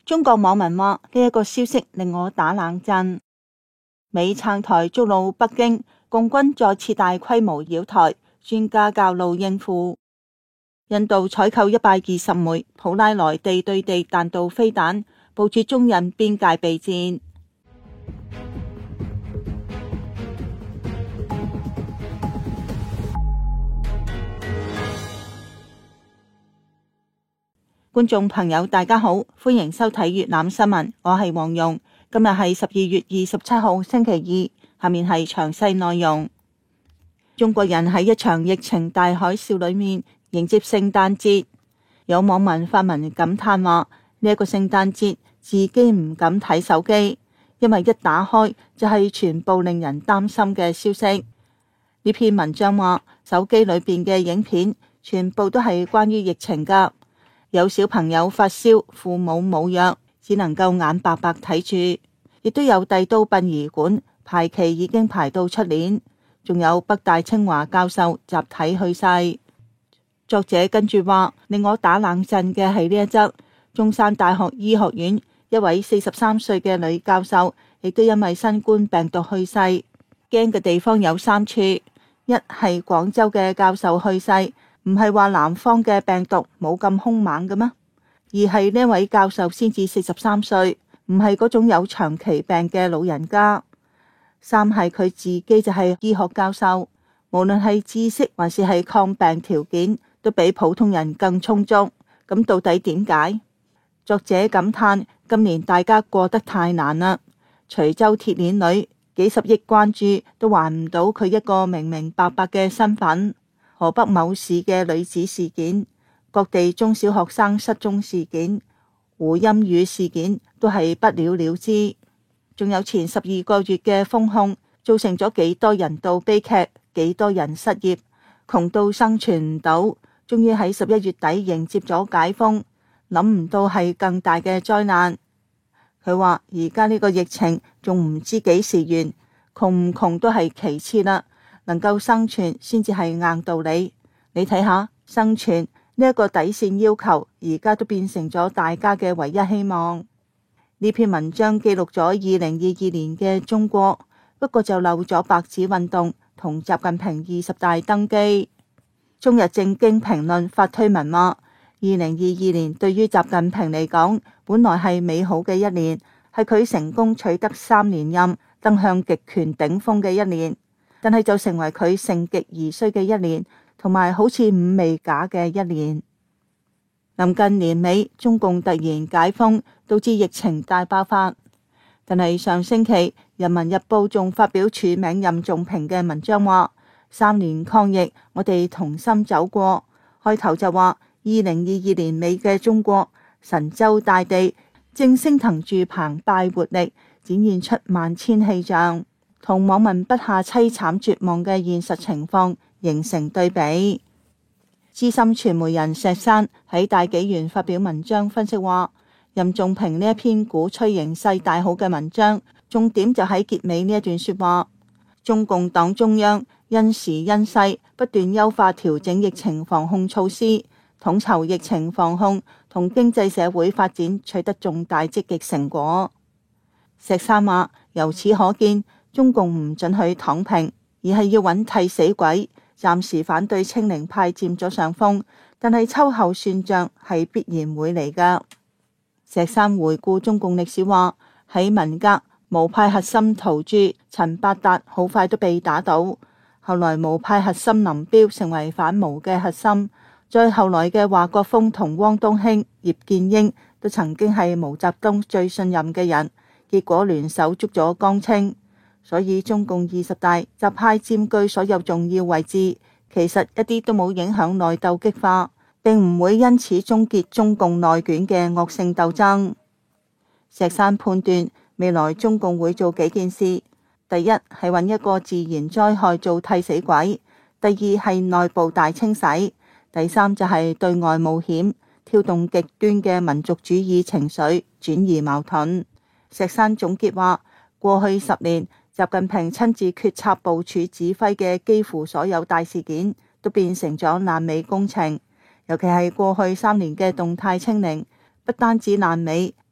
中國網民話呢一個消息令我打冷震。美撐台觸怒北京，共軍再次大規模擾台，專家教路應付。印度採購120枚普拉萊地對地彈道飛彈，部署中印邊界備戰。觀眾朋友大家好，歡迎收睇粵覽新聞，我係黃蓉。今日係12月27號星期二，下面係詳細內容。中國人喺一場疫情大海嘯裏面迎接聖誕節，有網民發文感嘆話：呢一個聖誕節自己唔敢睇手機，因為一打開就係全部令人擔心嘅消息。呢篇文章話，手機裏邊嘅影片全部都係關於疫情㗎。有小朋友發燒，父母冇藥，只能夠眼白白睇住；亦都有帝都殯儀館排期已經排到出年，仲有北大清華教授集體去世。作者跟住話，令我打冷震嘅係呢一則中山大學醫學院一位43歲嘅女教授，亦都因為新冠病毒去世。驚嘅地方有3處，一係廣州嘅教授去世，唔係話南方嘅病毒冇咁兇猛嘅咩？而係呢位教授先至43歲，唔係嗰種有長期病嘅老人家。三係佢自己就係醫學教授，無論係知識還是係抗病條件，都比普通人更充足。咁到底點解？作者感嘆今年大家過得太難啦。徐州鐵鏈女幾十億關注都還唔到佢一個明明白白嘅身份。河北某市嘅女子事件，各地中小學生失蹤事件，胡鑫宇事件都係不了了之。仲有前12個月嘅封控，造成咗幾多人道悲劇，幾多人失業，窮到生存唔到，終於喺11月底迎接咗解封，諗唔到係更大嘅災難。佢話而家呢個疫情仲唔知幾時完，窮唔窮都係其次啦。能夠生存先至係硬道理。你睇下，生存呢一個底線要求，而家都變成咗大家嘅唯一希望。呢篇文章記錄咗2022年嘅中國，不過就漏咗白紙運動同習近平20大登基。中日正經評論發推文話，2022年對於習近平嚟講，本來係美好嘅一年，係佢成功取得3連任、登向極權頂峰嘅一年。但係就成為佢盛極而衰嘅一年，同埋好似五味架嘅一年。臨近年尾，中共突然解封，導致疫情大爆發。但係上星期，《人民日報》仲發表署名任仲平嘅文章話：3年抗疫，我哋同心走過。開頭就話2022年尾嘅中國，神州大地正升騰住澎湃活力，展現出萬千氣象。同網民筆下淒慘絕望嘅現實情況形成對比。資深傳媒人石山喺大紀元發表文章分析話，任仲平呢一篇鼓吹形勢大好嘅文章，重點就喺結尾呢一段說話。中共黨中央因時因勢不斷優化調整疫情防控措施，統籌疫情防控同經濟社會發展取得重大積極成果。石山話，由此可見，中共唔准許躺平，而係要揾替死鬼。暫時反對清零派佔咗上風，但係秋後算賬係必然會嚟㗎。石山回顧中共歷史話，喺文革，毛派核心圖著陳伯達好快都被打倒，後來毛派核心林彪成為反毛嘅核心，再後來嘅華國鋒同汪東興、葉劍英都曾經係毛澤東最信任嘅人，結果聯手捉咗江青。所以中共20大習派佔據所有重要位置，其實一啲都冇影響內鬥激化，並唔會因此終結中共內卷嘅惡性鬥爭。石山判斷未來中共會做幾件事：第一係揾一個自然災害做替死鬼；第二係內部大清洗；第三就係對外冒險，挑動極端嘅民族主義情緒，轉移矛盾。石山總結話，過去10年，習近平親自決策部署指揮嘅幾乎所有大事件都變成咗爛尾工程，尤其係過去3年嘅動態清零，不單止爛尾，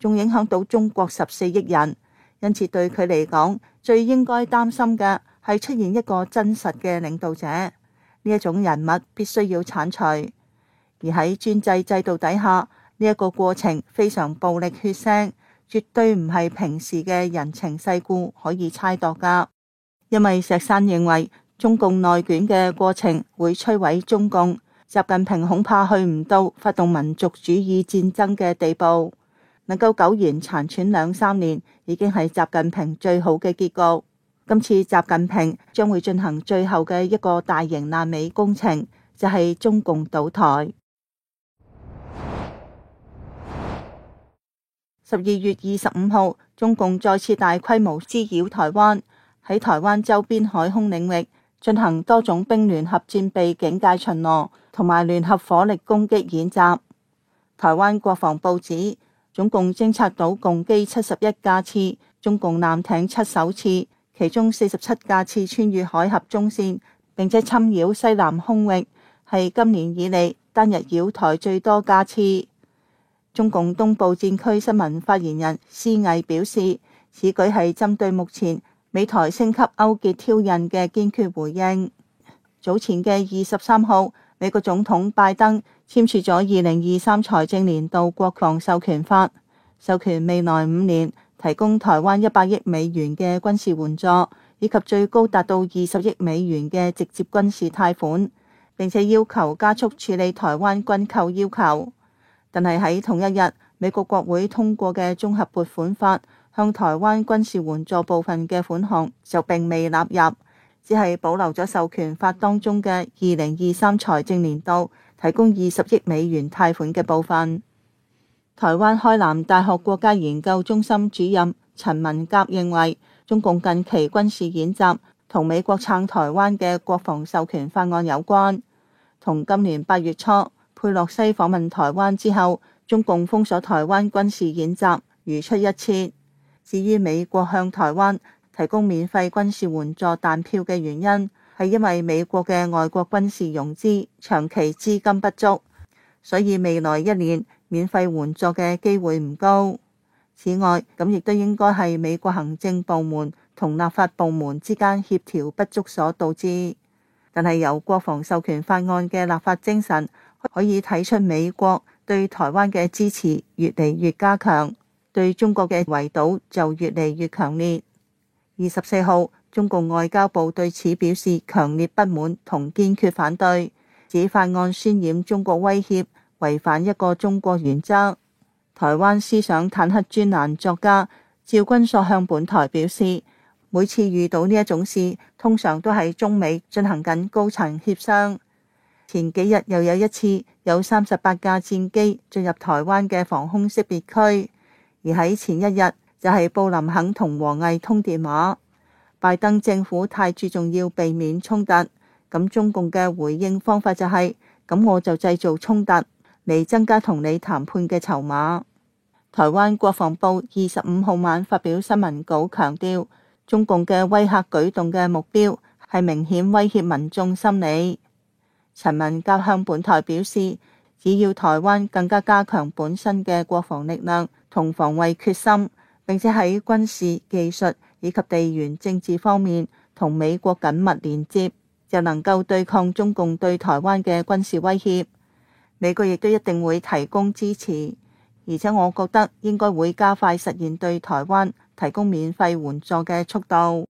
仲影響到中國14億人，因此對佢嚟講，最應該擔心嘅係出現一個真實嘅領導者，呢一種人物必須要剷除。而喺專制制度底下，呢一個過程非常暴力血腥，絕對唔係平時嘅人情世故可以猜度噶。因為石山認為中共內卷嘅過程會摧毀中共，習近平恐怕去唔到發動民族主義戰爭嘅地步，能夠苟延殘喘2-3年已經係習近平最好嘅結局。今次習近平將會進行最後嘅一個大型爛尾工程，就係中共倒台。12月25號，中共再次大規模滋擾台灣，喺台灣周邊海空領域進行多種兵聯合戰備警戒巡邏同埋聯合火力攻擊演習。台灣國防部指，中共偵察到共機71架次，中共艦艇7艘次，其中47架次穿越海峽中線，並且侵擾西南空域，係今年以嚟單日擾台最多架次。中共東部戰區新聞發言人施毅表示，此舉係針對目前美台升級勾結挑釁嘅堅決回應。早前嘅23號，美國總統拜登簽署咗2023財政年度國防授權法，授權未來5年提供台灣100億美元嘅軍事援助，以及最高達到20億美元嘅直接軍事貸款，並且要求加速處理台灣軍購要求。但係喺同一日，美國國會通過嘅綜合撥款法向台灣軍事援助部分嘅款項就並未納入，只係保留咗授權法當中嘅2023財政年度提供20億美元貸款嘅部分。台灣開南大學國家研究中心主任陳文甲認為，中共近期軍事演習同美國撐台灣嘅國防授權法案有關。同今年8月初佩洛西訪問台灣之後，中共封鎖台灣軍事演習如出一轍。至於美國向台灣提供免費軍事援助彈票嘅原因，係因為美國嘅外國軍事融資長期資金不足，所以未來1年免費援助嘅機會唔高。此外，咁亦都應該係美國行政部門同立法部門之間協調不足所導致。但係由國防授權法案嘅立法精神，可以睇出美國對台灣嘅支持越嚟越加強，對中國嘅圍堵就越嚟越強烈。24號，中共外交部對此表示強烈不滿同堅決反對，指法案渲染中國威脅，違反一個中國原則。台灣思想坦克專欄作家趙君朔向本台表示，每次遇到呢一種事，通常都係中美進行緊高層協商。前幾日又有一次，有38架戰機進入台灣嘅防空識別區，而喺前一日就係布林肯同王毅通電話。拜登政府太注重要避免衝突，咁中共嘅回應方法就係，咁我就製造衝突嚟增加同你談判嘅籌碼。台灣國防部25號晚發表新聞稿強調，中共嘅威嚇舉動嘅目標係明顯威脅民眾心理。陳文甲向本台表示，只要台灣更加加強本身嘅國防力量同防衛決心，並且喺軍事、技術以及地緣政治方面同美國緊密連接，就能夠對抗中共對台灣嘅軍事威脅。美國亦都一定會提供支持，而且我覺得應該會加快實現對台灣提供免費援助嘅速度。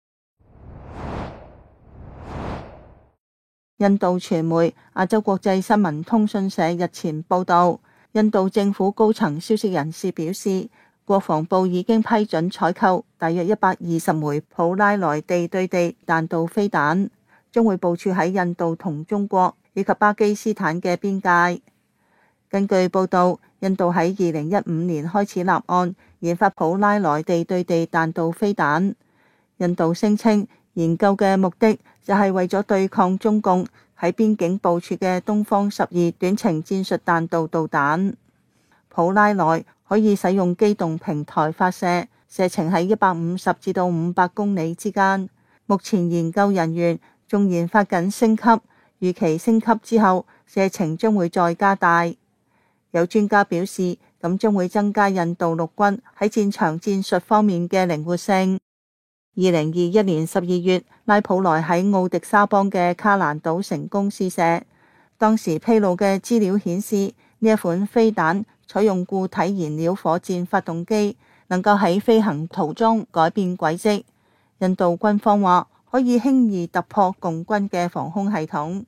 印度傳媒亞洲國際新聞通訊社日前報道，印度政府高層消息人士表示，國防部已經批准採購大約120枚普拉萊地對地彈道飛彈，將會部署喺印度同中國以及巴基斯坦嘅邊界。根據報道，印度喺2015年開始立案研發普拉萊地對地彈道飛彈。印度聲稱研究嘅目的就係為咗對抗中共喺邊境部署嘅東方12短程戰術彈道導彈。普拉萊可以使用機動平台發射，射程喺150至到500公里之間。目前研究人員仲研發緊升級，預期升級之後射程將會再加大。有專家表示， 咁將會增加印度陸軍喺戰場戰術方面嘅靈活性。2021年12月，拉普萊喺奧迪沙邦嘅卡蘭島成功試射，當時披露嘅資料顯示，呢一款飛彈採用固體燃料火箭發動機，能夠喺飛行途中改變軌跡。印度軍方話可以輕易突破共軍嘅防空系統。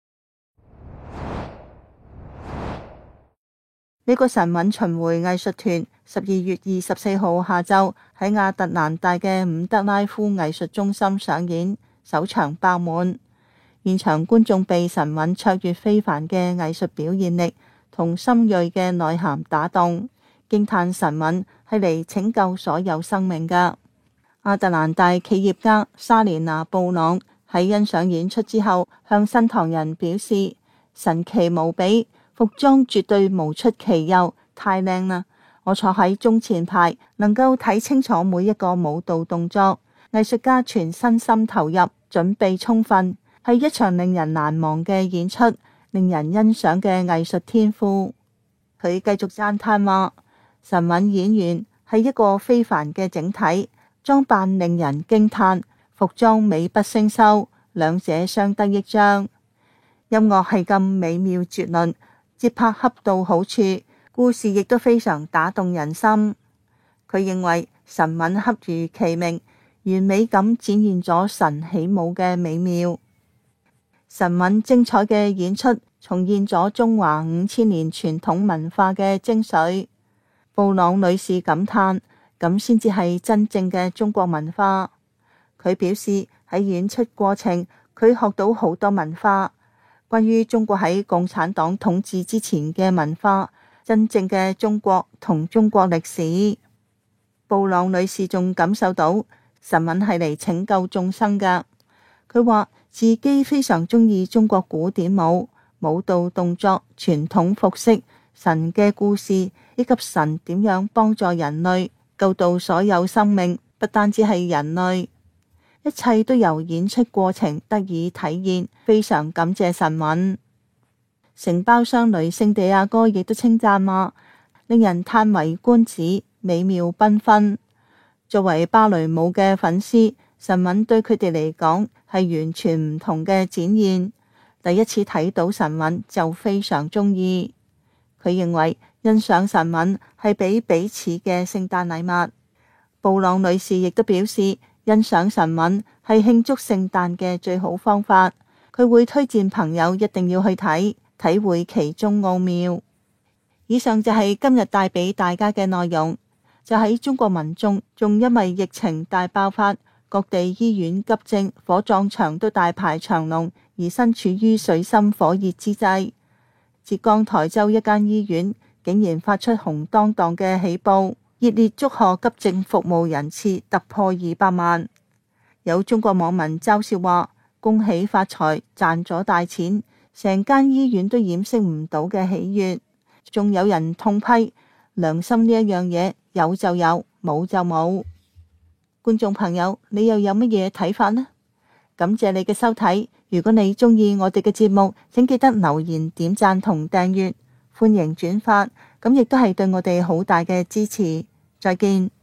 美國神韻巡迴藝術團12月24號下晝喺亞特蘭大嘅伍德拉夫藝術中心上演，首場爆滿。現場觀眾被神韻卓越非凡嘅藝術表現力同深銳嘅內涵打動，驚嘆神韻係嚟拯救所有生命㗎。亞特蘭大企業家莎蓮娜布朗喺欣賞演出之後，向新唐人表示神奇無比。服裝絕對無出其右，太靚啦！我坐喺中前排，能夠睇清楚每一個舞蹈動作。藝術家全身心投入，準備充分，係一場令人難忘嘅演出，令人欣賞嘅藝術天賦。佢繼續讚嘆話：神韻演員係一個非凡嘅整體，裝扮令人驚嘆，服裝美不勝收，兩者相得益彰。音樂係咁美妙絕倫。節拍恰到好處，故事亦都非常打動人心。佢認為神韻恰如其名，完美咁展現咗神起舞嘅美妙。神韻精彩嘅演出重現咗中華5000年傳統文化嘅精髓。布朗女士感嘆：咁先至係真正嘅中國文化。佢表示喺演出過程，佢學到好多文化。關於中國喺共產黨統治之前嘅文化，真正嘅中國同中國歷史。布朗女士仲感受到神韻係嚟拯救眾生㗎。佢話自己非常中意中國古典舞蹈動作、傳統服飾、神嘅故事，以及神點樣幫助人類救度所有生命，不單止係人類。一切都由演出過程得以體現，非常感謝神韻。承包商雷聖地亞哥亦都稱讚話，令人嘆為觀止，美妙繽紛。作為芭蕾舞嘅粉絲，神韻對佢哋嚟講係完全唔同嘅展現。第一次睇到神韻就非常中意。佢認為欣賞神韻係俾彼此嘅聖誕禮物。布朗女士亦都表示，欣賞神韻係慶祝聖誕嘅最好方法，佢會推薦朋友一定要去睇，體會其中奧妙。以上就係今日帶俾大家嘅內容。就喺中國民眾仲因為疫情大爆發，各地醫院急症、火葬場都大排長龍，而身處於水深火熱之際，浙江台州一間醫院竟然發出紅當當嘅喜報，熱烈祝賀急症服務人次突破200萬。有中國網民嘲笑話：恭喜發財，賺咗大錢，成間醫院都掩飾唔到嘅喜悅。仲有人痛批良心呢一樣嘢，有就有，冇就冇。觀眾朋友，你又有乜嘢睇法呢？感謝你嘅收睇。如果你中意我哋嘅節目，請記得留言、點讚同訂閱，歡迎轉發，咁亦都係對我哋好大嘅支持。再見。